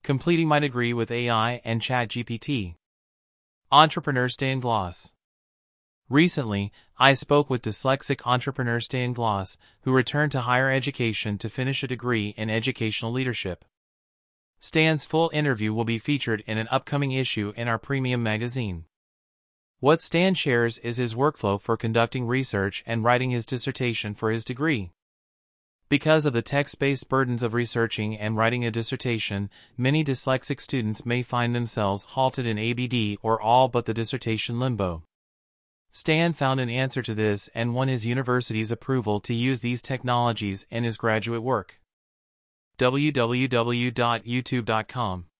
Completing my degree with AI and ChatGPT. Entrepreneur Stan Gloss. Recently, I spoke with dyslexic entrepreneur Stan Gloss, who returned to higher education to finish a degree in educational leadership. Stan's full interview will be featured in an upcoming issue in our premium magazine. What Stan shares is his workflow for conducting research and writing his dissertation for his degree. Because of the text-based burdens of researching and writing a dissertation, many dyslexic students may find themselves halted in ABD or all but the dissertation limbo. Stan found an answer to this and won his university's approval to use these technologies in his graduate work. www.youtube.com